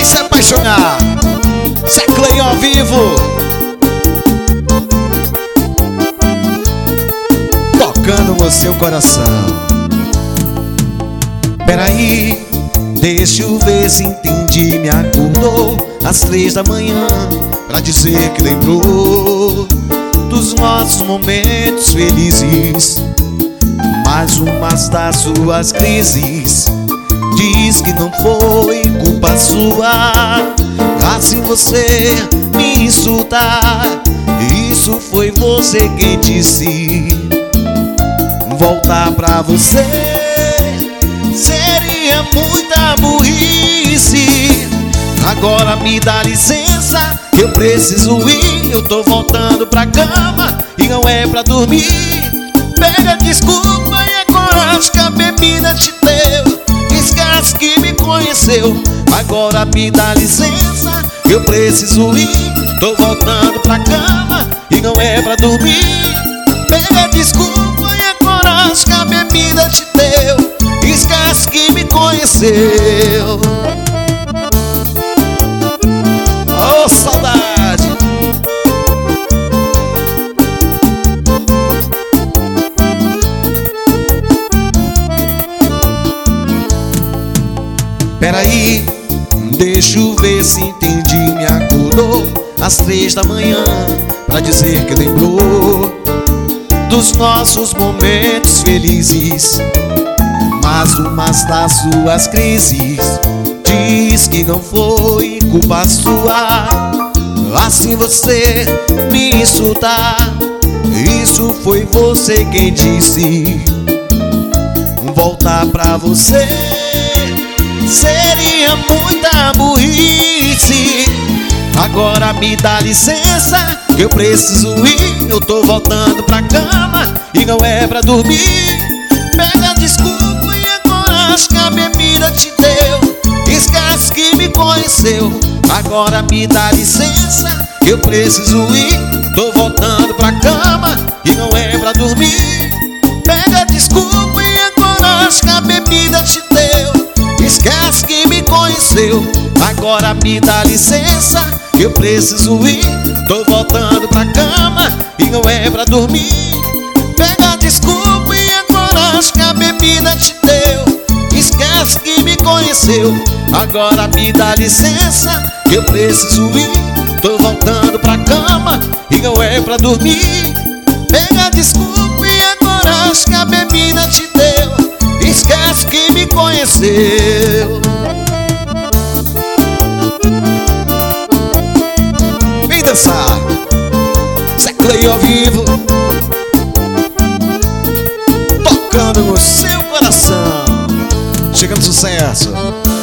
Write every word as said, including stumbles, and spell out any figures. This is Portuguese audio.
se apaixonar. Zé Cleiton ao vivo, tocando no seu coração. Peraí, deixa eu ver se entendi. Me acordou às três da manhã pra dizer que lembrou dos nossos momentos felizes, mais umas das suas crises. Diz que não foi culpa sua, assim você me insultar. Isso foi você quem disse. Voltar pra você seria muita burrice. Agora me dá licença, que eu preciso ir. Eu tô voltando pra cama e não é pra dormir. Pega desculpa e agora acho que a bebida te deu. Esquece que me conheceu. Agora me dá licença, eu preciso ir. Tô voltando pra cama e não é pra dormir. Pega desculpa e agora acho que a bebida te deu. Esquece que me conheceu. Oh, saudade. Peraí, deixa eu ver se entendi. Me acordou às três da manhã pra dizer que lembrou dos nossos momentos felizes, mas umas das suas crises. Diz que não foi culpa sua, assim você me insultar. Isso foi você quem disse. Voltar pra você seria muita burrice. Agora me dá licença, que eu preciso ir. Eu tô voltando pra cama e não é pra dormir. Pega desculpa e agora acho que a bebida te deu. Esquece que me conheceu. Agora me dá licença, que eu preciso ir. Tô voltando pra cama e não é pra dormir. Pega desculpa e agora acho que a bebida te deu. Esquece que me conheceu. Agora me dá licença, que eu preciso ir. Tô voltando pra cama e não é pra dormir. Pega desculpa e agora acho que a bebida te deu. Esquece que me conheceu. Agora me dá licença, que eu preciso ir. Tô voltando pra cama e não é pra dormir. Pega desculpa e agora acho que a bebida te deu. Esquece que me conheceu. Vem dançar, Zé Cleiton ao vivo, tocando no seu coração. Chega no sucesso.